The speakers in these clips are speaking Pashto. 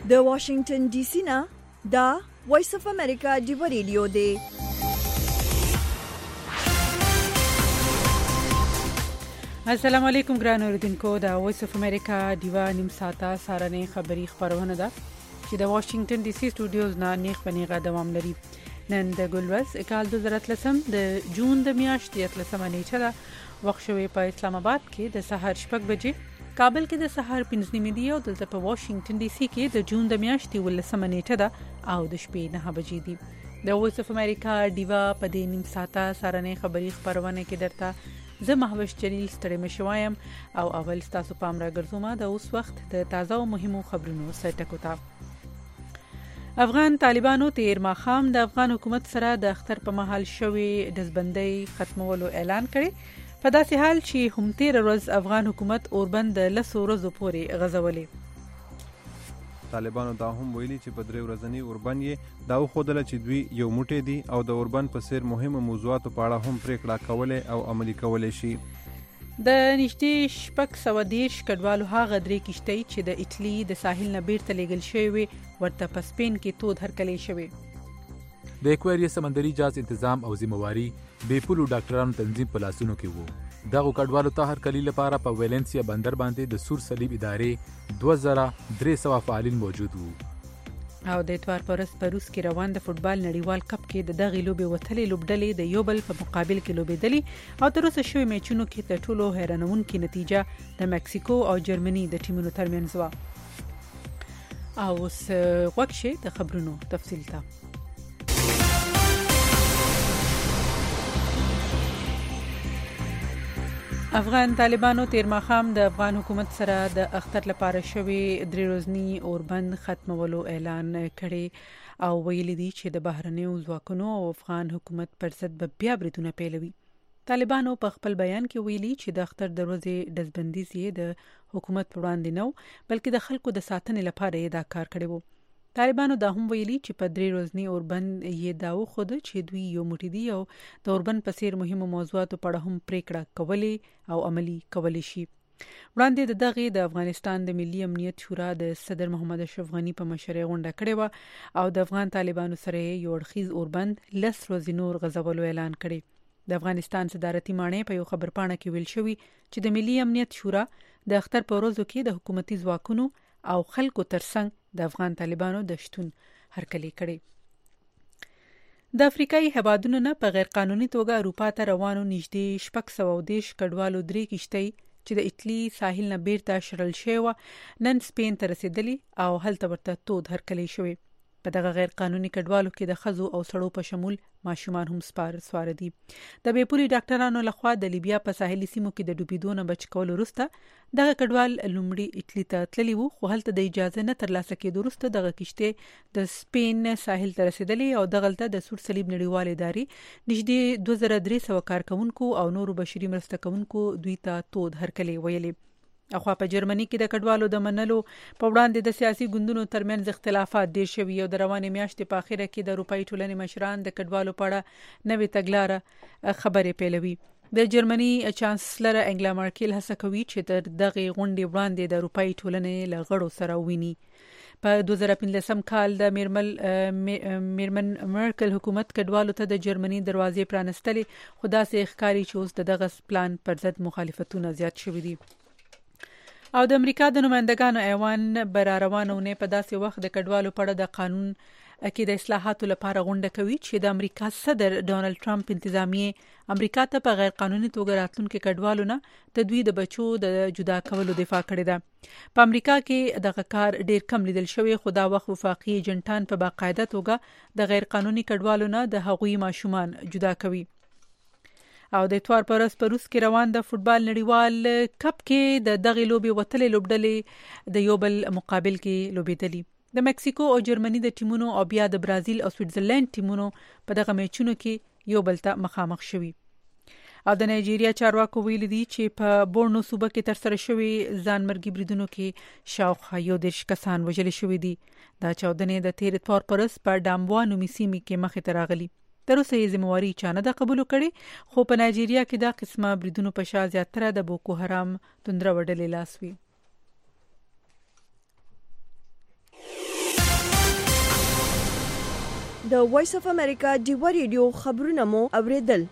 د واشنگټن ډي سي نه دا وایس اف امریکا دی ریډیو دی. السلام علیکم ګران اوریدونکو، دا وایس اف امریکا دیوا نیم ساعته سارنې خبری خبرونه ده چې د واشنگټن ډي سي سټوډیوز نه نیغ پنیغه دوام لري. نن د ګلورس کال 2013 د جون د میاشتې 13 نیټه ده. وخت شوی په اسلام آباد کې د سحر 6 بجې، کابل کې د سحر 5 نیمه او دلته په واشنگټن ډي سي کې د جون د میاشتې 19 نیټه ده او د شپې 9 بجې دي. د وایس اف امریکا دیوا په دې نیم ساعته سارنې خبری خبرونه کې درته زه محوش جلیل ستړي مشوایم او اول تاسو پام را ګرځوم د اوس وخت د تازه او مهمو خبرونو سرټکو ته. افغان طالبانو تیر ماخام د افغان حکومت سره د اختر په محل شوی دزبندۍ ختمولو اعلان کړي، په داسې حال چې هم تیر ورځ افغان حکومت اوربند ل 10 ورځې پورې غزولې. طالبانو دا هم ویلي چې په 3 ورځنی اوربند یې دا وښودله چې دوی یو موټی دي او د اوربند په څیر مهمو موضوعاتو په اړه هم پریکړه کولای او عملي کولای شي. د نږدې 630 کډوالو هغه 3 کشتۍ چې د ایټلی د ساحل نه بیرته لیږل شوی ورته په سپین کې تود هرکلې شوی. د ایکواریا سمندري جهاز تنظیم او ذمہواری بې پولو ډاکټرانو تنظیم په لاسونو کې وو. دغه کډوالو ته هر کلی لپاره په ویلنسیا بندر باندې د سور صلیب ادارې 2300 فعالین موجود وو. او د اتوار پرس په روس کې روان د فوتبال نړیوال کپ کې د دغې لوبې وتلې لوبډلې د یو بل په مقابل کې لوبېدلې او تر اوسه شوی میچونو کې د ټولو حیرانونکې نتیجه د مکسیکو او جرمني د ټیمونو ترمنځ و. او اوس وکشه د خبرونو تفصیل ته. افغان طالبانو تیر ماخام د افغان حکومت سره د اختر لپاره شوی 3 ورځنی اوربند ختمولو اعلان کړي او ویلي دي چې د بهرنیو ځواکونو او افغان حکومت پر ضد به بیا بریدونه پیلوي. طالبانو په خپل بیان کې ویلي چې د اختر د ورځې دزبندي یې د حکومت پر وړاندې نه بلکې د خلکو د ساتنې لپاره یې دا کار کړی وو. طالبانو دا هم ویلي چې په 3 ورځنی اوربند یې دا وخود چې دوی یو موټی دي او د اوربند په څیر مهمو موضوعاتو په اړه هم پریکړه کولی او عملی کولی شي. وړاندې د دغه د افغانستان د ملي امنیت شورا د صدر محمد اشرف غنی په مشرۍ غونډه کړې و او د افغان طالبانو سره یو اړخیز اوربند 10 ورځې نور غزولو اعلان کړی. د افغانستان صدارتي مانې په یو خبرپاڼه کې ویل شوی چې د ملي امنیت شورا د اختر په ورځو کې د حکومتي ځواکونو او خلکو ترڅنګ د افغان طالبانو د شتون هرکلی کړي. د افریقایي هیوادونو نه په غیر قانوني توګه اروپا ته روانو نږدې 630 کډوالو 3 کشتۍ چې د ایټلی ساحل نه بیرته شړل شوی نن سپین ته رسیدلې او هلته ورته تود هرکلی شوی. په دغه غیر قانوني کډوالو کې د خزو او سړو په شمول ماشومان هم سوار دي. د بیپوري ډاکټرانو لخوا د لیبیا په ساحلي سیمو کې د ډوبېدو نه بچ کول وروسته دغه کډوال لومړی ایټلی ته تللی وو، خو هلته د اجازه نه ترلاسه کېدو وروسته دغه کشته د سپین ساحل ته رسیدلې او دغلته د سور صلیب نړیوال ادارې نږدې 2300 کارکونکو او نورو بشري مرسته کوونکو دوی ته تود هرکلی ویلې. اخوا په جرمني کې د کډوالو د منلو په وړاندې د سیاسي ګوندونو ترمنځ اختلافات ډیر شوي او د روانې میاشتې په اخره کې د اروپאי ټولنې مشران د کډوالو په اړه نوې تګلارې خبرې پیلوي. د جرمني چانسلر انګلا مارکل هڅه کوي چې تر دغه غونډې وړاندې د اروپאי ټولنې له غړو سره وویني. په 2015 کال د میرمن مرکل حکومت کډوالو ته د جرمني دروازې پرانستلې، خو داسې ښکاري چې اوس د دغه پلان پر ضد مخالفتونه زیات شوي دي. او د امریکا د نمائندګانو ایوان بر روانونه په داسې وخت د کډوالو په اړه د قانون کې د اصلاحاتو لپاره غونډه کوي چې د امریکا صدر ډونالد ټرمپ انتظامیه امریکا ته په غیر قانوني توګه راتلونکو کډوالو نه د دوی د بچو د جدا کولو دفاع کړې ده. په امریکا کې دغه کار ډیر کم لیدل شوی، خو دا وخت وفاقي ایجنټان په باقاعده توګه د غیر قانوني کډوالو نه د هغوی ماشومان جدا کوي. او د اتوار پرس په روس کې روان د فوتبال نړیوال کپ کې د دغه لوبې وتلې لوبډلې د یو بل مقابل کې لوبېدلې. د مکسیکو او جرمني د ټیمونو او بیا د برازیل او سویټزرلند ټیمونو په دغه میچونو کې یو بل ته مخامخ شوي. او د نایجیریا چارواکو ویلي دي چې په بورنو صوبه کې ترسره شوی ځانمرګي بریدونو کې شاوخوا 10 کسان وژل شوي دي. دا چاودنې د تیر اتوار پرس په ډامبوا نومي سیمې کې مخې ته راغلي. تر اوسه یې ذمہواری چا نه ده قبول کړي، خو په نایجیریا کې دا قسمه بریدونو په شا زیاتره د بوکو حرام توندره وډلې لاس وي. د وایس اف امریکا ډیوا ریډیو خبرونه مو اوریدل.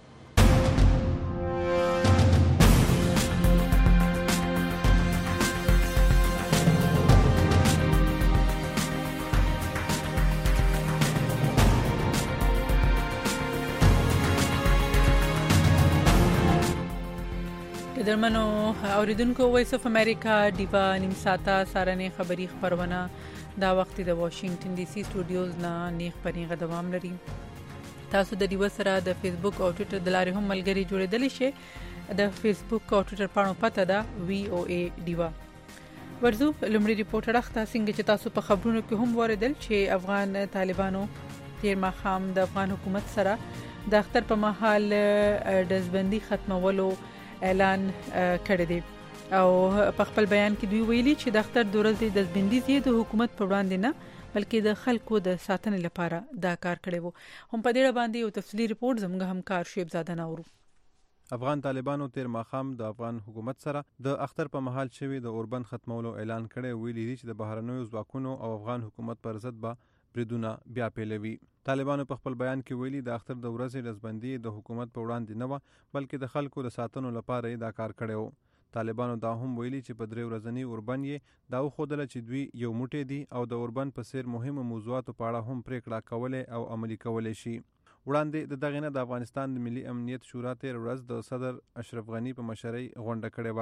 درمنو اوریدونکو وایس اف امریکا ډیوا نیم ساعته سارنې خبری خبرونه دا وخت د واشنگټن ډي سي سټوډیوز نه نیغ پرېغه دوام لري. تاسو د ډیوا سره د فیسبوک او ټوئیټر د لارې هم ملګري جوړېدلی شئ. د فیسبوک او ټوئیټر پاڼو پته ده VOA ډیوا. ورزو لومړی ریپورټ راخته څنګه چې تاسو په خبرونو کې هم واردل چې افغان طالبانو تیر ماښام د افغان حکومت سره د اختر په مهال دزبندي ختمولو اعلان کړی دی او په خپل بیان کې دوی ویلي چې د اختر د ورځې د دزبندي د حکومت په وړاندې نه بلکې د خلکو د ساتنې لپاره دا کار کړی وو. هم په دې اړه باندې یو تفصیلی ریپورت زموږ همکار شعیب زاده ناورو. افغان طالبانو تیر ماښام د افغان حکومت سره د اختر په مهال شوی د اوربند ختمولو اعلان کړی. ویلي دي چې د بهرنیو ځواکونو او افغان حکومت پر ضد به بریدونه بیا پیلوي. طالبانو په خپل بیان کې ویلي د اختر د ورځې دزبندي د حکومت په وړاندې نه و بلکې د خلکو د ساتنو لپاره دا کار کړی و. طالبانو دا هم ویلي چې په 3 ورځنی اوربند یې دا وښودله چې دوی یو موټی دي او د اوربند په څیر مهمو موضوعاتو په اړه هم پریکړه کولای او عملي کولای شي. وړاندې د دغه نه د افغانستان د ملي امنیت شورا تیر ورځ د صدر اشرف غنی په مشرۍ غونډه کړې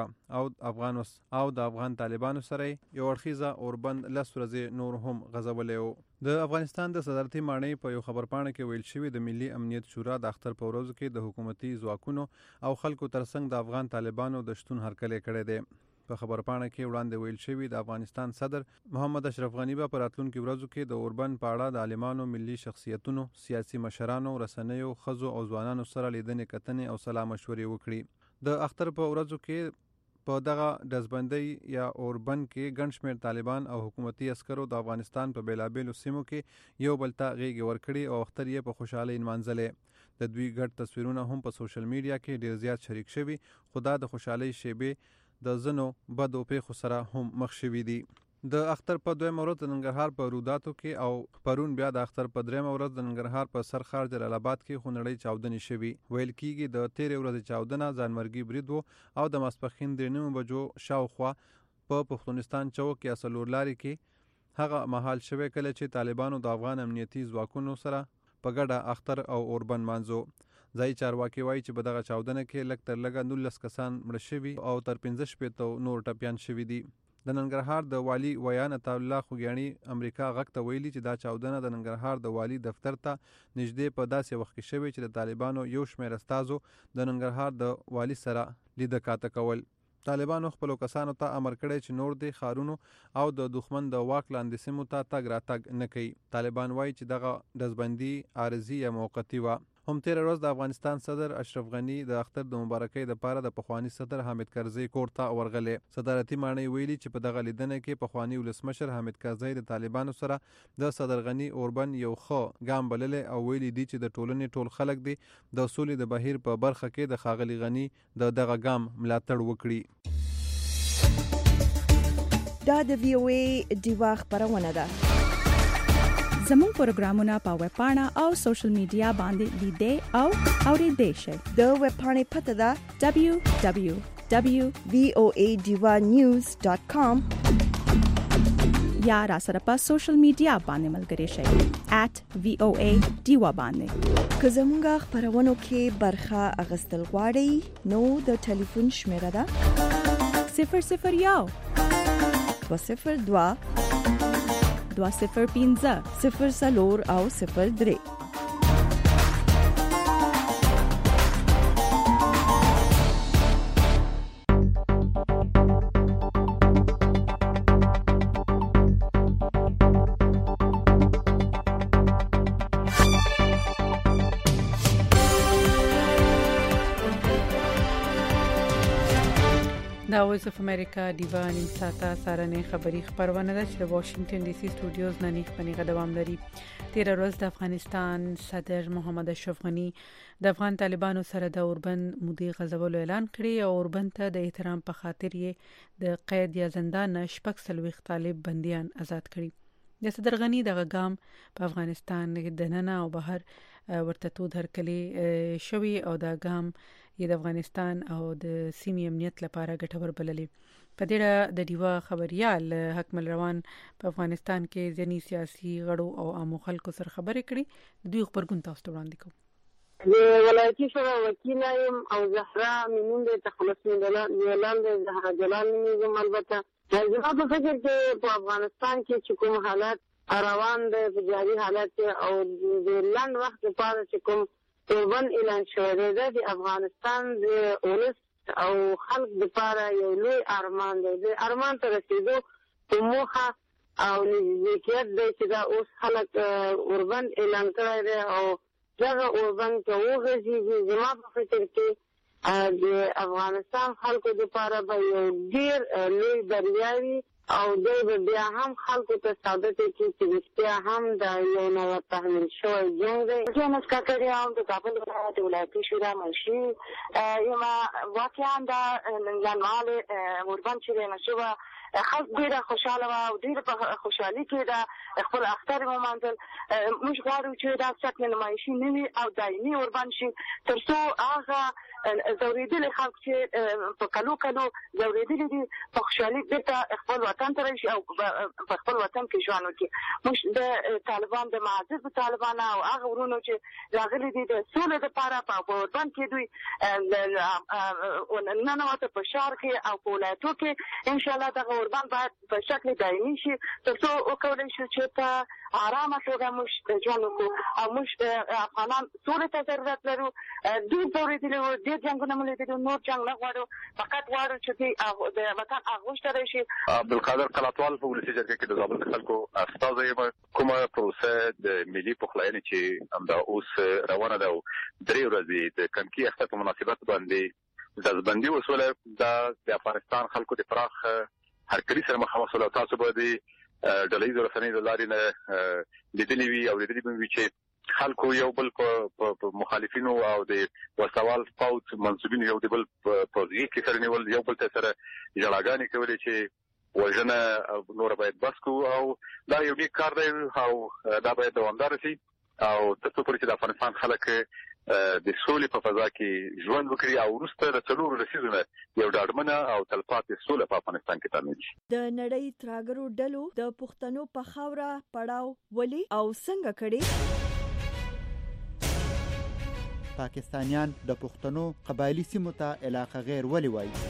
و او د افغان طالبانو سره یو اړخیزه اوربند 10 ورځې نور هم غځولی و. د افغانستان د صدارتي ماڼۍ په یو خبرپاڼه کې ویل شوی د ملي امنیت شورا د اختر په ورځو کې د حکومتي ځواکونو او خلکو ترڅنګ د افغان طالبانو د شتون هرکلی کړی دی. په خبرپاڼه کې وړاندې ویل شوی د افغانستان صدر محمد اشرف غنی په راتلونکو ورځو کې د اوربند په اړه د عالمانو، ملي شخصیتونو، سیاسي مشرانو، رسنیو، ښځو او ځوانانو سره لیدنې کتنې او سلا مشورې وکړي. د اختر په ورځو کې په دغه دزبندۍ یا اوربند کې ګڼ شمېر طالبان او حکومتي عسکرو د افغانستان په بیلابیلو سیمو کې یو بل ته غېږې ورکړي او اختر یې په خوشحالۍ نمانځلی. د دوی ګډ تصویرونه هم په سوشل میډیا کې ډیر زیات شریک شوي، خو دا د خوشحالۍ شیبې د ځینو بدو پیښو سره هم مخ شوي دي. د اختر په 2 ورځ د ننګرهار په روداتو کې او پرون بیا د اختر په 3 ورځ د ننګرهار په سرخار جلال آباد کې خونړۍ چاودنې شوي. ویل کېږي د 13 ورځې چاودنه ځانمرګي برید و او د ماسپښین 9 بجو شاوخوا په پښتونستان چوک یا څلور لارې کې هغه مهال شوی کله چې طالبانو د افغان امنیتي ځواکونو سره په ګډه اختر او اوربند مانځو. ځای چارواکي وایي چې په دغه چاودنه کې لږ تر لږه 19 کسان مړه شوي او تر 15 شپېته نور ټپیان شوي دي. د ننګرهار د والي ویان عطا الله خوږیاڼي امریکا غږ ته ویلي چې دا چاودنه د ننګرهار د والي دفتر ته نږدې په داسې وخت کې شوې چې د طالبانو یو شمېر استازو د ننګرهار د والي سره لیده کاته کول. طالبانو خپلو کسانو ته امر کړی چې نور د ښارونو او د دښمن د واک لاندې سیمو ته تګ راتګ نه کوي. طالبان وایي چې دغه دزبندي عارضي یا موقتي وه. هم تیر ورځ د افغانستان صدر اشرف غنی د اختر د مبارکۍ لپاره د پخوانی صدر حامد کرزی کور ته ورغلی. صدارتي ماڼۍ ویلي چې په دغه لیدنه کې پخوانی ولسمشر حامد کرزی د طالبانو سره د صدر غنی اوربند یو ښه ګام بللی او ویلي دي چې د ټولنې ټول خلک دي د سولې د بهیر په برخه کې د ښاغلي غنی د دغه ګام ملاتړ وکړي. دا د VOA ډیوا خبرونه ده. زموږ پروګرامونه په ویب پاڼه او سوشل میډیا باندې لیدئ او اوریدئ شئ. د ویب پاڼې پته ده www.voadivanews.com یا را سره په سوشل میډیا باندې ملګري شئ @VOA ډیوا باندې. که زموږ خبرونو کې برخه اخیستل غواړئ نو د ټلیفون شمیره ده 001 202 205 04 او 03. دا وایس اف امریکا ډیوا نیم ساعته سارنې خبری خبرونه ده چې د واشنگټن ډي سي سټوډیوز نه نیغ پنیغه دوام لري. تیر ورځ د افغانستان صدر محمد اشرف غنی د افغان طالبانو سره د اوربند مودي غزولو اعلان کړی او اوربند ته د احترام په خاطر یې د قید یا زندان 640 طالب بنديان آزاد کړي. د صدر غنی د غام په افغانستان د ننه او بهر ورته تود هرکلی شوی او د غام د افغانستان او د سیمې امنیت لپاره ګټور بللې. په دې د دیوا خبريال حکمل روان په افغانستان کې ځینی سیاسي غړو او عامو خلکو سره خبرې کړي. دوی خبرګون تاسو ته وړاندې کوم. د ولایتي شورا وکیل یم او زهرا مینون د تخلص میلان د زهرا جلال نظام. البته زما په فکر کې په افغانستان کې چې کوم حالات روان دي جاري حالات او د لند وخت لپاره چې کوم اوربن اعلان شوی دی د افغانستان د اولس او خلق لپاره یو لوی ارمان دی. د ارمان ته رسیدو په موخه او نزدېکت دی چې دا اوس خلک اوربن اعلان کړی دی او دغه اوربن ته وغځېږي. زما په فکر کې د افغانستان خلکو لپاره به یو ډېر لوی بریا وي او دوی به بیا هم خلکو ته ثابت کړي چې رښتیا هم دا یو نوی تحمیل شوی جنګ دی. جانس کاکړی هم د کابل ولایت ولایتي شورا منشي یم. واقعا دا لنډمهالی اوربن چې دی نشوه خلک ډېره خوشحاله وه او ډېره په خوشحالي کې ده خپل اختر ومانځل. موږ غواړو چې دا شکل نمایشي نه وي او دایمي اوربن شي تر څو هغه ځورېدلي خلک چې په کلو ځورېدلي دي په خوشحالي بېرته خپل وطن ته راشي او په خپل وطن کې ژوند وکړي. موږ د طالبان د معزز طالبان او هغه ورونو چې راغلي دي د سولې دپاره په اوربن کې دوی ننوته په ښار کې او په ولایتو کې انشاءالله دغه اوربن باید په شکل دایمي شي تر څو وکولی شو چې په ارامه توګه موږ ژوند وکړو او موږ افغانان سولې ته ضرورت لرو. ډېر ځورېدلي وو، ډېر جنګونه مو لیدلي، نور جنګ نه غواړو، فقط غواړو چې دوی د وطن اغوش ته راشي. عبدالقادر قلاتوال په ولسي جرګه کې د زابل د خلکو استازی یم. کومه پروسه د ملي پخلاینې چې همدا اوس روانه ده او 3 ورځې د کنکي اختر په مناسبت باندې ځزبندي وسوله د افغانستان خلکو د پراخ هرکلي سره مخامخ شول. تاسو به د ډلهیزو رسنیو د لارې نه لیدلي وي او لیدلي به وي چې خلکو یو بل په مخالفینو او د وسوال پوځ منسوبینو یو د بل په ځای کې سره نیول، یو بل ته سره ژړاګانې کولې چې وژنه نور باید بس کو او دا یو نیک کار دی او دا باید دوامدار شي او تر څو پورې چې د افغانستان خلک د سولې په فضا کې ژوند وکړي او وروسته د 4 لسیزونه یو ډاډمنه او تلپاتې سوله په افغانستان کې تامین شي. د نړۍ ترهګرو ډلو د پښتنو په خاوره پړاو ولي او څنګه کړي؟ پاکستانیان د پښتنو قبایلی سیمو ته علاقه غیر ولي وایي؟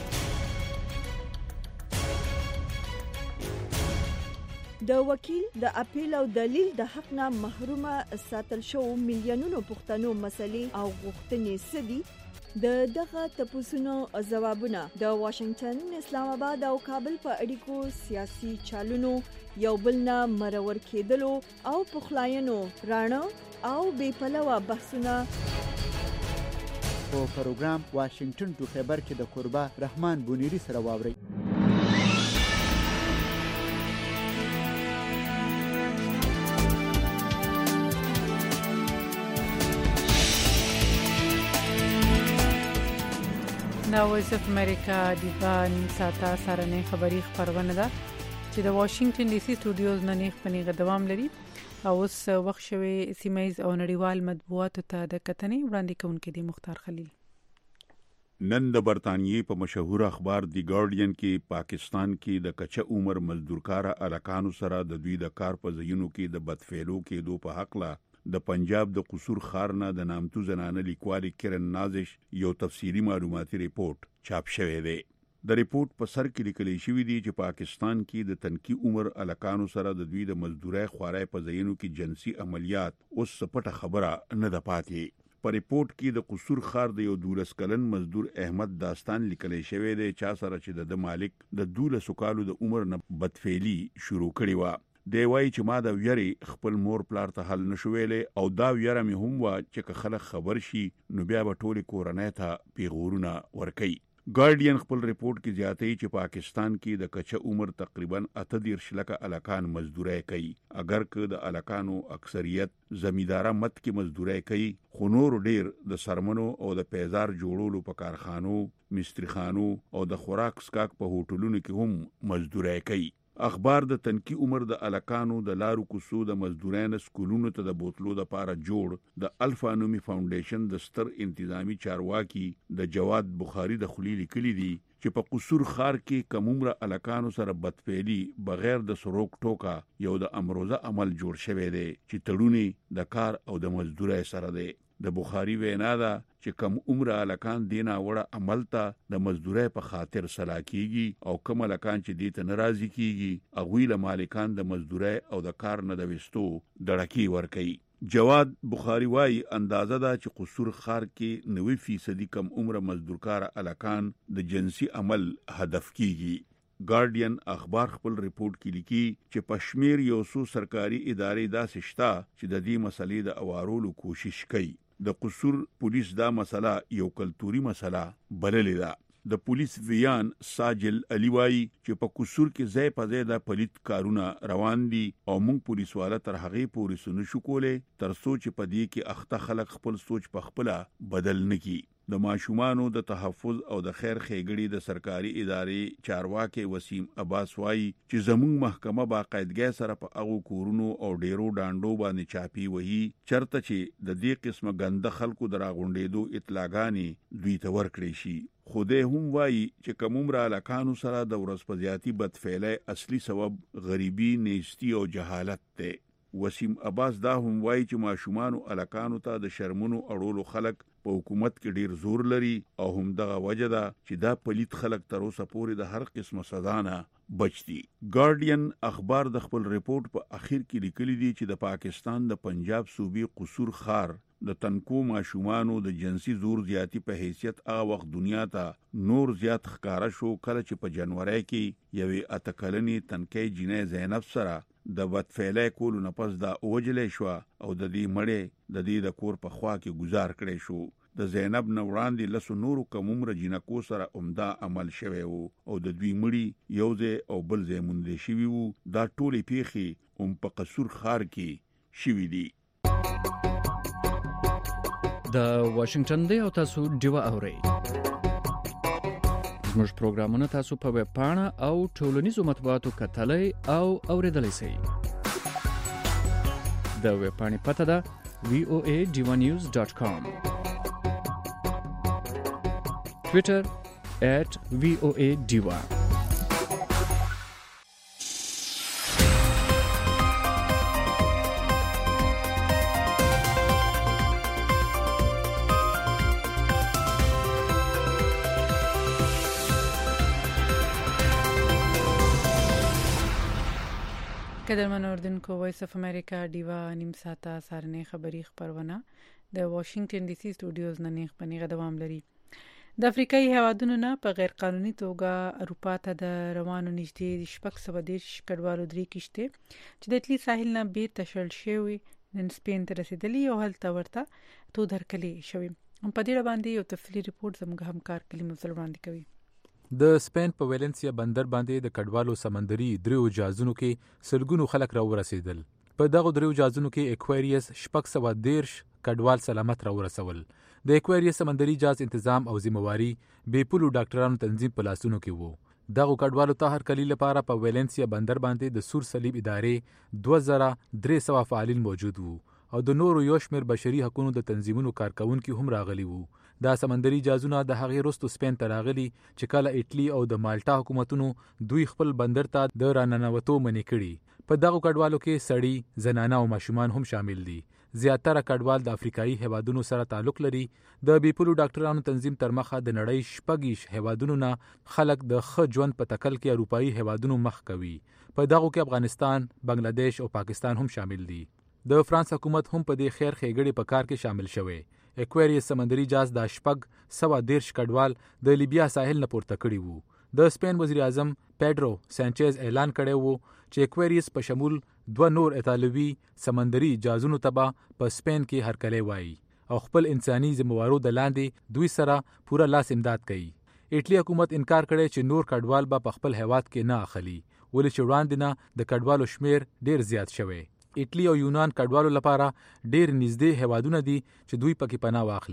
د وکیل د اپیل او دلیل د حق نه محرومه ساتل شو میلیونونو پښتنو مسلې او غوښتنې سدي. د دغه تپوسونو ځوابونه د واشنگټن، اسلام آباد او کابل په اړیکو سیاسي چالونو یو بل نه مرور کېدلو او پخلاینو رانه او بې پلوه بحثونه په پروګرام واشنگټن ټو خبر کې د قربا رحمان بونیری سره واوري. دا وایس اف امریکا دیوان ساته سرنه خبری خبرونه ده چې د واشنگټن ډي سي سټوډیوز نه نیغ پنیغه دوام لري او اوس وخت شوی سیمایز او نړیوال مطبوعاتو ته د کتنې وړاندې کوونکې دی مختار خلیل. نن د برتانیې په مشهور اخبار دی ګارډین کې پاکستان کې د کچه عمر مزدورکار الکانو سره د دوی د کار په ځایونو کې د بدفعلو کېدو په حق لا د پنجاب د قصور خارنه د نامتو زنانه لیکوالي کرن نازش یو تفصیلی معلوماتي ریپورت چاپ شوی دی. د ریپورت په سر کې لیکل شوی دی چې پاکستان کې د تنکی عمر الکانو سره د دوی د مزدوري خوارای په ځایونو کې جنسي عملیات اوس سپټه خبره نه ده پاتې. په ریپورت کې د قصور خار د یو 12 کلن مزدور احمد داستان لیکل شوی دی چا سره چې د مالک د 12 کالو د عمر نه بدفعلی شروع کړی و. دی وایي چې ما د ویری خپل مور پلار ته حل نشویلې او دا ویره مې هم وا چې خلک خبر شي نو بیا به ټولې کورنۍ ته پیغورونه ورکوي. ګارډین خپل ریپورت کې زیاتوي چې پاکستان کې د کچه عمر تقریبا 38 لکه الکان مزدوري کوي. اگر که د الکانو اکثریت زمیندارا مت کې مزدوري کوي خو نور ډیر د سرمنو او د پیزار جوړولو په کارخانو، مستریخانو او د خوراک سکاک په هوټلونو کې هم مزدوري کوي. اخبار د تنکی عمر د الکانو د لارو کوسو د مزدورانو سکولونو ته د بوتلو د پاره جوړ د الفا نومي فاونډیشن د ستر انتظامی چارواکي د جواد بخاری د خلیل کلی دی چې په قصور خار کې کومره الکانو سره بدفعلی بغیر د سروک ټوکا یو د امروزه عمل جوړ شوی دی چې تړونی د کار او د مزدورۍ سره دی. د بخاری وینا ده چې کم عمره الکان دینا وړه عمل ته د مزدورۍ په خاطر سلا کیږي او کم الکان چې دې ته ناراضي کیږي اغوی له مالکان د مزدورۍ او د کار نه د وستو دړکی ور کوي. جواد بخاری وايي اندازه ده چې قصور خار کې 90% کم عمره مزدورکار الکان د جنسي عمل هدف کیږي. ګارډین اخبار خپل ریپورت کې لیکي چې پښمیر یو څو سرکاري ادارې داسې شته چې د دې مسلې د اوارولو کوشش کوي. د قصور پولیس دا مسله یو کلتوري مسله بللې ده. د پولیس ویان ساجل علی وايي چې په قصور کې ځای په ځای د پلیت کارونه روان دي او موږ پولیس والا تر هغه پورې سن شو کوله تر سوچ په دې کې اخته خلک خپل سوچ په خپل بدل نکي. د ماشومانو د تحفظ او د خیر خېګړي د سرکاري ادارې چارواکي وسیم عباس وايي چې زموږ محکمه باقاعدګۍ سره په هغه کورونو او ډیرو ډانډو باندې چاپی وهي چرته چې د دې قسمه ګنده خلکو دراغونډېدو اطلاعګانی دوی ته ورکړي شي. خوده هم وايي چې کومره الکانو سره د ورسپزياتي بدفعلۍ اصلي سبب غریبي نیستی او جهالت ده. وسیم عباس دا هم وايي چې ماشومان الکانو ته د شرمونو اړولو خلک په حکومت کې ډیر زور لري او هم دغه وجه ده چې دا پلیت خلک تر اوسه پورې د هر قسمه سزا نه بچدي. ګارډین اخبار د خپل ریپورت په اخر کې لیکلي دي چې د پاکستان د پنجاب صوبې قصور خار د تنکو ماشومانو د جنسي زور زیاتی په حیثیت هغه وخت دنیا ته نور زیات ښکارا شو کله چې په جنوري کې یوې اتکلنی تنکي جنې زینب سره د بدفعلۍ کولو نه پس دا اوجلې شو او د دې مړې د دې د کور په خوا کې گزار کړي شو. د زینب نه وړاندې لسو نورو کومره جنکو سره عمده عمل شوی وو او د دوی مړي یو ځای او بل ځای مونږ شوی وو. دا ټولې پیخي په قصور خار کې شوی دي. د واشنگټن دی او تاسو ډیوا اورئ. زموږ پروګرامونه تاسو په ویب پاڼه او ټولنیزو مطبوعاتو کتلای او اوریدلای شئ. د ویب پاڼې پته ده voadivanews.com. Twitter @voadiva. قدرمن اوردونکو وایس اف امریکا ډیوا نیم ساعته سارنې خبری خبرونه د واشنگټن ډي سي سټوډیوز نه نیغ پنیغه دوام لري. د افریقایي هیوادونو نه په غیر قانوني توګه اروپا ته د روانو نږدې 630 کډوالو درې کشته چې د اټلی ساحل نه بیرته شړل شوی نن سپین ته رسیدلی او هلته ورته تو درکلي شوی. په دې باندې یو تفصیلی ریپورت زموږ همکار کلیم مفصل وړاندې کوي. د سپین په ویلنسیا بندر باندې د کډوالو سمندري دریو جهازونو کې سلګونو خلک را ورسېدل. په دغه دریو جهازونو کې اکوایریس 613 کډوال سلامت را ورسول. د اکوایریس سمندري جهاز انتظام او ذمہواری بې پولو ډاکټرانو تنظیم په لاسونو کې وو. دغه کډوالو ته هر کلی لپاره په ویلنسیا بندر باندې د سور صلیب ادارې 2300 فعالین موجود وو او د نورو یو شمېر بشري حقوقو د تنظیمونو کارکونکو هم راغلي وو. دا سمندري جهازونه د هغې وروسته سپین ته راغلي چې کله اټلی او د مالټا حکومتونو دوی خپل بندر ته د راننوتو منې کړي. په دغه کډوالو کې سړي، زنانه او ماشومان هم شامل دي. زیاتره کډوال د افریقایي هیوادونو سره تعلق لري. د بیپولو ډاکټرانو تنظیم تر مخه د نړۍ شپږ هیوادونو نه خلک د ښه ژوند په تکل کې اروپایي هیوادونو مخ کوي. په دغه کې افغانستان، بنگلاديش او پاکستان هم شامل دي. د فرانس حکومت هم په دې خیر خېګړې په کار کې شامل شوی. اکوایریس سمندري جهاز د 613 کډوال د لیبیا ساحل نه پورته کړي وو. د سپین وزیر اعظم پیډرو سانچز اعلان کړی وو چې اکوایریس په شمول 2 نور ایتالوي سمندري جهازونو ته په سپین کې هرکلی وایي او خپل انساني ذمہوارو د لاندې دوی سره پوره لاس امداد کوي. اټلی حکومت انکار کړی چې نور کډوال په خپل هیواد کې نه اخلي ولې چې وړاندې نه د کډوالو شمیر ډیر زیات شوی. اټلی او یونان کډوالو لپاره ډیر نږدې هیوادونه دي چې دوی پکې پناه واخلي.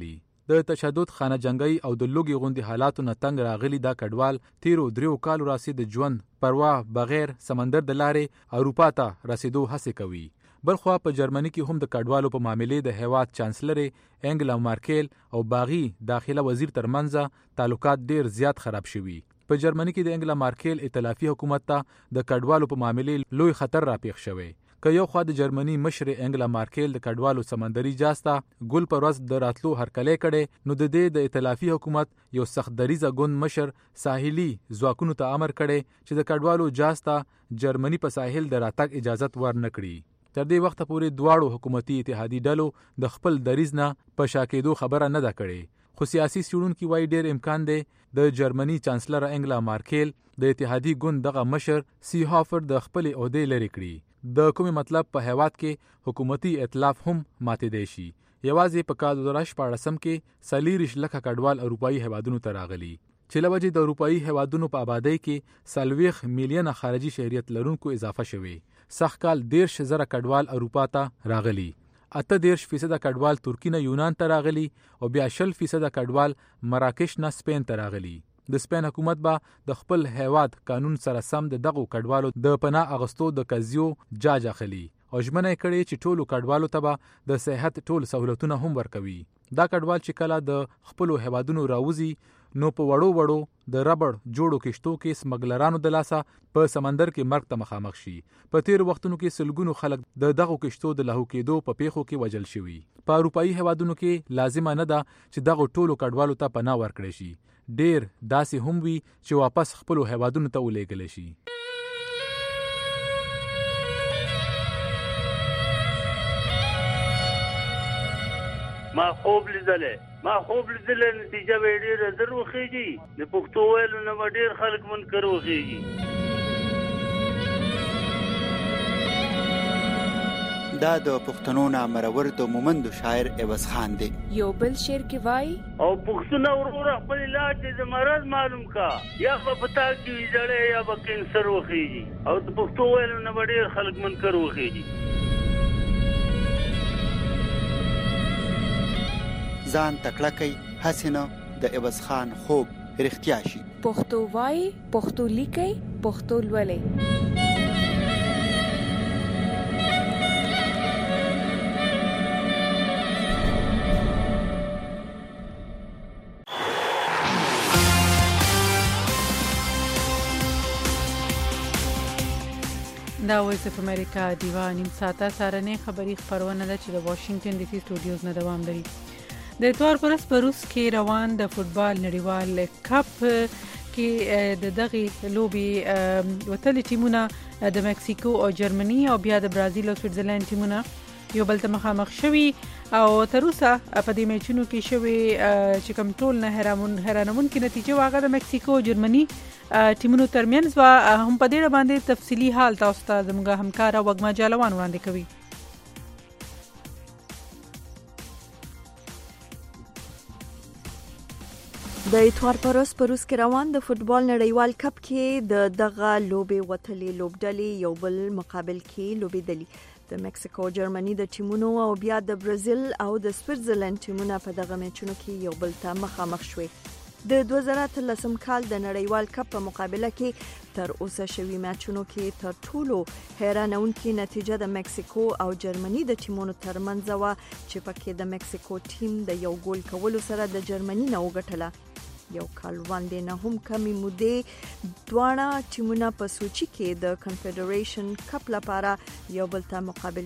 د تشدد، خانه جنگي او د لوګي غوندي حالاتو نه تنگ راغلي دا کډوال تیرو 3 کالو راسي د ژوند پروا بغیر سمندر د لارې اروپا ته رسیدو هڅه کوي. بلخوا په جرمني کې هم د کډوالو په معاملې د هیواد چانسلر انګلا مارکل او باغی داخله وزیر ترمنځ تعلقات ډیر زیات خراب شوي. په جرمني کې د انګلا مارکل ائتلافي حکومت ته د کډوالو په معاملې لوی خطر راپېښ شوی. که یو خوا د جرمني مشر انګلا مارکل د کډوالو سمندري جهاز ته ګل پر ورځ د راتلو هرکلی کړی، نو د دې د ائتلافي حکومت یو سخت دریځه ګوند مشر ساحلي ځواکونو ته امر کړی چې د کډوالو جهاز ته جرمني په ساحل د راتګ اجازت ورنه کړي. تر دې وخته پورې دواړو حکومتي اتحادي ډلو د خپل دریځ نه په شا کېدو خبره نه ده کړې. خو سیاسي څېړونکي وایي ډېر امکان دی د جرمني چانسلر انګلا مارکل د اتحادي ګوند دغه مشر سی هافر د خپلې عهدې لرې کړي. د کومې مطلب په هیواد کې حکومتي ائتلاف هم ماتېدی شي. یوازې په کال 2014 کې 40 لکه کډوال اروپایي هیوادونو ته راغلي، چې له وجې د اروپایي هیوادونو په آبادۍ کې 40 میلیونه خارجي شهریت لرونکو اضافه شوي. سږ کال 13,000 کډوال اروپا ته راغلي، 38% کډوال ترکی نه یونان ته راغلي او بیا 20% کډوال مراکش نه سپین ته راغلي. د سپین حکومت به د خپل هیواد قانون سره سم د دغو کډوالو د پناه اغستو د قضیو جاج اخلي او ژمنه یې کړې چې ټولو کډوالو ته به د صحت ټول سہولتونه هم ورکوي. دا کډوال چې کله د خپلو هیوادونو راوځي نو په وړو د ربړ جوړو کشتو کې سمګلرانو د لاسه په سمندر کې مرګ ته مخامخ شي. په تیر وختونو کې سلګونو خلک د دغو کشتو د لاهو کېدو په پیښو کې وژل شوي. په اروپایي هیوادونو کې لازمه نه ده چې دغو ټولو کډوالو ته پناه ورکړي شي. ډیر داسې هم وي چې واپس خپلو هیوادونو ته ولېږل شي. ما خوب لیدلې نتیجه به ډېره زر وخېږي. د پښتو ویلو نه به ډېر خلک منکر وخېږي. دا د پښتنو نامرور د مومندو شاعر عوض خان دی. یو بل شعر کې وای او پښتون وروره خپل علاج د مرض معلوم کا، یا په پتا کې زړې یا په کینسر وخېږي او د پښتو ویلو نه ډېر خلک منکر وخېږي. ځان تکړه کوي هسې د عوض خان خوب رښتیا شي. پښتو وای، پښتو لیکي، پښتو لولي. دا وایس اف امریکا دیوا نیم ساعته سارنې خبری خبرونه ده چې د واشنگټن ډي سي سټوډیوز نه دوام لري. د اتوار پر ورځ په روس کې روان د فوتبال نړیوال کپ کې د دغه لوبي وتلي ټیمونه د مکسیکو او جرمني او بیا د برازیل او سویټزرلند ټیمونه یو بل ته مخامخ شوي او تر اوسه په دې میچونو کې شوي چې کوم ټول نه حیرانونکې نتیجه واغه د مکسیکو او جرمني ټیمونو ترمنځ هم په دې باندې تفصیلی حال تاسو ته زموږ همکار وګما جالوان وړاندې کوي. د اتوار پر ورځ په روس کې روان د فوتبال نړیوال کپ کې د دغه لوبې وتلې لوبډلې یو بل مقابل کې لوبېدلې. د مکسیکو جرمني د ټیمونو او بیا د برازیل او د سویټزرلند ټیمونه په دغه میچونو کې یو بل ته مخامخ شوي. د 2013 کال د نړیوال کپ په مقابله کې تر اوسه شوي میچونو کې تر ټولو حیرانونکې نتیجه د مکسیکو او جرمني د ټیمونو ترمنځ و چې پکې د مکسیکو ټیم د یو ګول کولو سره د جرمني نه وګټله. یو کال وړاندې نه هم کمی مودې دواړه ټیمونه په سوچي کې د کنفدریشن کپ لپاره یو بل ته مقابل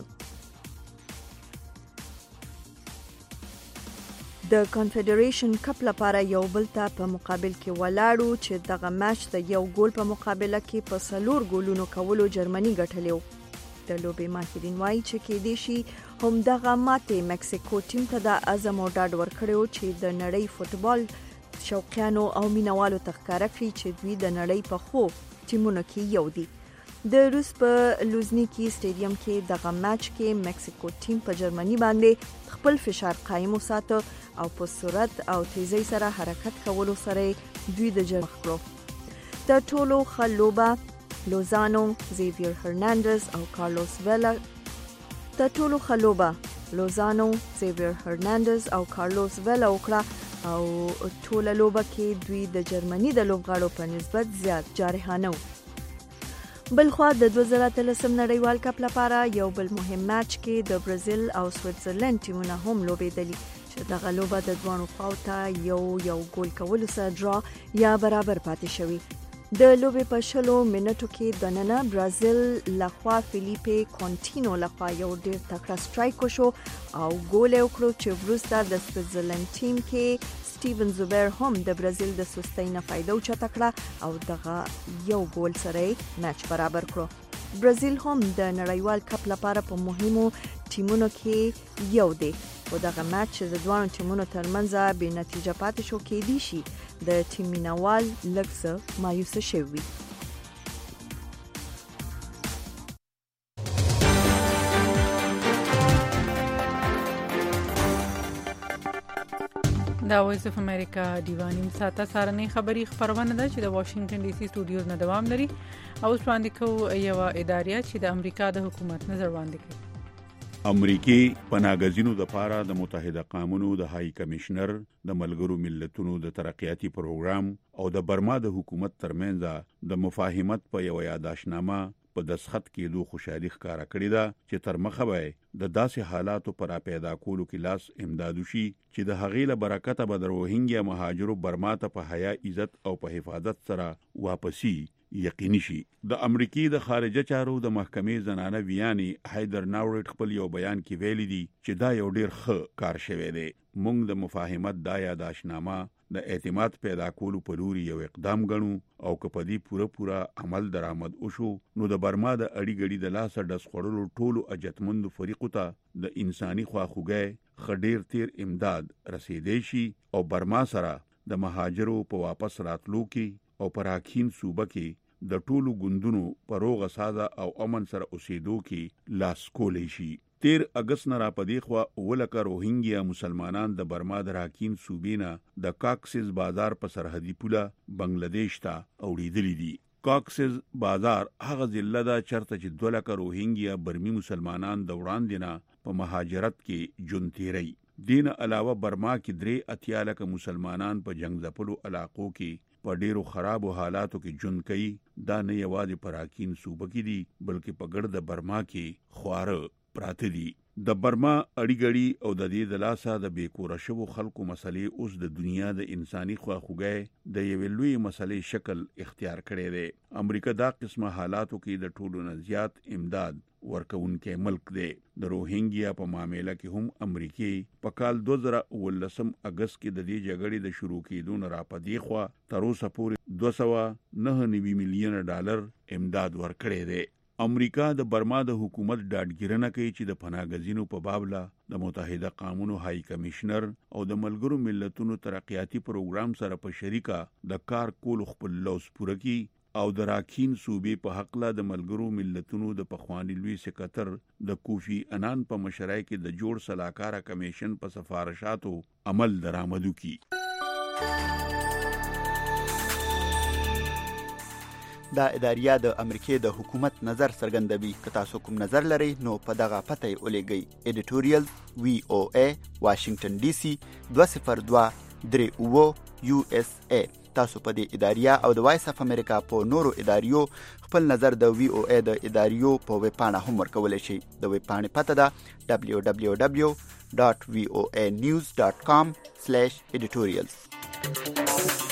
د کنفدریشن کپ لپاره یو بل ته په مقابل کې ولاړو چې دغه میچ د یو ګول په مقابله کې په 4 ګولونو کولو جرمني ګټلیو. د لوبې ماهرین وایي چې کېدای شي هم دغه ماتې مکسیکو ټیم ته د عزم او ډاډ ورکړیو چې د نړۍ فوتبال شوقیانو او مینوالو ته ښکاره کړي چې دوی د نړۍ په خو ټیمونو کې یو دي. د روس په لوزنیکی سټیډیم کې دغه میچ کې مکسیکو ټیم په جرمني باندې خپل فشار قائم وساته او په سرعت او تیزی سره حرکت کولو سره دوی د جرمخ کړو. د ټولو خلوبه لوزانو، زیویر هرناندز او کارلوس ویلا د ټولو خلوبه لوزانو، زیویر هرناندز او کارلوس ویلا وکړه او ټوله لوبه کې دوی د جرمني د لوبغاړو په نسبت زیات جارحانه وو. بلخوا د 2013 نړیوال کپ لپاره یو بل مهم میچ کې د برازیل او سویټزرلند ټیمونه هم لوبېدلي چې دغه لوبه د دوانو خواو ته یو ګول کولو سره ډرا یا برابر پاتې شوی. د لوبې په 20 منټو کې د ننه برازیل لخوا فیلیپي کونټینو لخوا یو ډیر تکړه سټرایک وشو او ګول یې وکړو چې وروسته د سویټزرلند ټیم کې سټیون زوبر هم د برازیل د سستۍ نه فائدہ اوچته کړه او دغه یو ګول سره میچ برابر کړو. برازیل هم د نړیوال کپ لپاره په مهمو ټیمونو کې یو دی او دغه میچ د دوه ټیمونو ترمنځ به نتیجه پاتې شو کې دي شي د ټیم مینوال لکه مایوس شوی. دا وایس اف امریکا دیوانیم ساته سارنې خبری خبرونه ده چې د واشنگټن ډي سي سټوډیوز نه دوام لري او اوس باندې کو یو ادارې چې د امریکا د حکومت نظر وړاندې کوي. امریکای پناهګزینو د پاره د متحده قومونو د هاي کمشنر د ملګرو ملتونو د ترقیاتي پروګرام او د برما د حکومت ترمنځ د مفاهمت په یو یاداشنامه په دسخط کېدو خوشحالي ښکارا کړې ده چې تر مخه به د داسې حالاتو پر پیدا کولو کې لاس امداد وشي چې د هغې له برکته به د روهینګیا مهاجرو برما ته په حیا عزت او په حفاظت سره واپسی یقیني شي. د امریکای د خارجه چارو د محکمې زنانه ویاني هایدر ناورټ خپل یو بیان کې ویلي دي چې دا یو ډیر ښه کار شوی دی. موږ د مفاهمت دا یاداشنامه د اعتماد پیدا کولو په لوري یو اقدام ګڼو او که په دې پوره عمل درآمد وشو نو د برما د اړیګړي د لاسه د سخړلو ټولو اجتمند فریقو ته د انساني خواخوږۍ خډیر تیر امداد رسیدې شي او برما سره د مهاجرو په واپس راتلو کې او پر راکین صوبه کې د ټولو ګوندونو پروغه ساده او امن سره اوسېدو کې لاس کولې شي. 13 اگست نه را پدې خوا ولکه روهینګیا مسلمانان د برما د راکین صوبینا د کاکسز بازار په سرحدي پوله بنگلاديش ته اوړېدلې دي. کاکسز بازار هغه ضلع ده چرته چې 2 لک روهینګیا برمي مسلمانان د وړاندې نه په مهاجرت کې ژوند تیري. دین علاوه برما کې 3 لک مسلمانان په جنگ ځپلو علاقو کې په ډیرو خرابو حالاتو کې ژوند کوي. دا نه یوازې په راکین صوبه کې دي بلکې په ګرد برما کې خواره پراته دي. د برما اړیګړي او د دې د لاسه د بیکوره شوو خلکو مسلې اوس د دنیا د انساني خواخوږۍ د یوې لوی مسلې شکل اختیار کړی دی. امریکا دا قسمه حالاتو کې د ټولو نه زیات امداد ورکوونکی ملک دی. د روهینګیا په معاملې کې هم امریکای په کال 2019 اگست کې د دې جګړې د شروع کېدو نه را پدې خوا تر اوسه پورې $299 میلیون امداد ورکړی دی. امریکا د برما د حکومت ډاډګیرنه کوي چې د پناهګزینو په بابله د متحده قومونو هاي کمشنر او د ملګرو ملتونو ترقیاتي پروګرام سره په شریکه د کار کولو خپل لوز پوره کی او د راکین صوبې په حق له د ملګرو ملتونو د پخوانی لوی سکرټر د کوفی انان په مشرۍ کې د جوړ سلاکار کمیشن په سفارشاتو عمل درآمدو کی. دا اداریه د امریکای د حکومت نظر څرګندوي. که تاسو کوم نظر لرئ نو په دغه پته یې ولېږئ. ایډیټوریال VOA واشنگټن ډي سي 202 USA. تاسو په دې اداریه او د وایس اف امریکا په نورو اداریو خپل نظر د VOA د اداریو په ویب پاڼه هم ورکولی شئ. د ویب پاڼې پته ده www.voanews.com/editorials.